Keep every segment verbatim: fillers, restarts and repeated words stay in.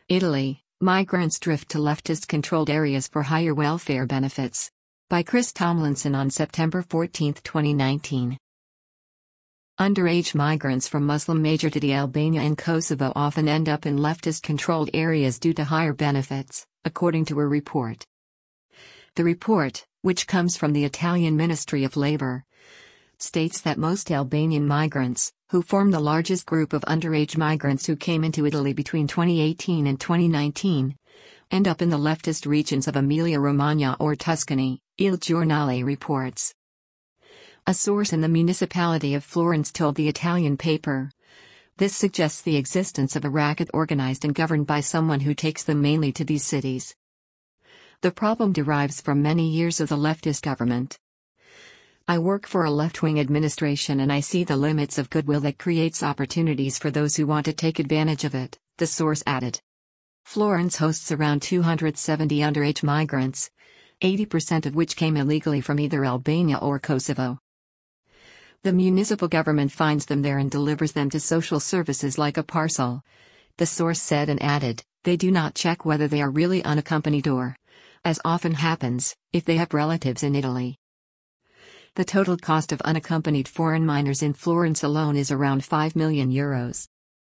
Italy, migrants drift to leftist-controlled areas for higher welfare benefits. By Chris Tomlinson on September fourteenth, twenty nineteen. Underage migrants from Muslim majority Albania and Kosovo often end up in leftist-controlled areas due to higher benefits, according to a report. The report, which comes from the Italian Ministry of Labor, states that most Albanian migrants, who form the largest group of underage migrants who came into Italy between twenty eighteen and twenty nineteen, end up in the leftist regions of Emilia-Romagna or Tuscany, Il Giornale reports. A source in the municipality of Florence told the Italian paper, "This suggests the existence of a racket organized and governed by someone who takes them mainly to these cities. The problem derives from many years of the leftist government. I work for a left-wing administration and I see the limits of goodwill that creates opportunities for those who want to take advantage of it," the source added. Florence hosts around two hundred seventy underage migrants, eighty percent of which came illegally from either Albania or Kosovo. The municipal government finds them there and delivers them to social services like a parcel, the source said, and added, "They do not check whether they are really unaccompanied or, as often happens, if they have relatives in Italy." The total cost of unaccompanied foreign minors in Florence alone is around five million euros.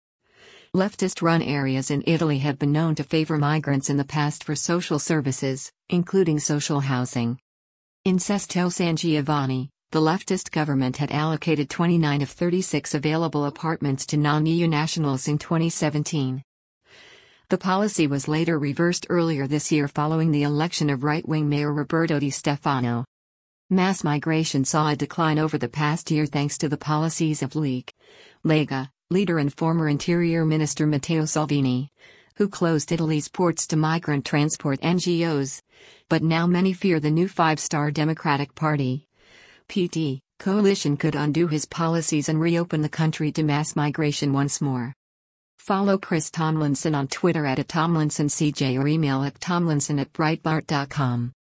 Leftist-run areas in Italy have been known to favor migrants in the past for social services, including social housing. In Sesto San Giovanni, the leftist government had allocated twenty-nine of thirty-six available apartments to non-E U nationals in twenty seventeen. The policy was later reversed earlier this year following the election of right-wing Mayor Roberto Di Stefano. Mass migration saw a decline over the past year thanks to the policies of League, Lega, leader and former Interior Minister Matteo Salvini, who closed Italy's ports to migrant transport N G Os, but now many fear the new Five-Star Democratic Party P D coalition could undo his policies and reopen the country to mass migration once more. Follow Chris Tomlinson on Twitter at Tomlinson C J or email at tomlinson at breitbart dot com.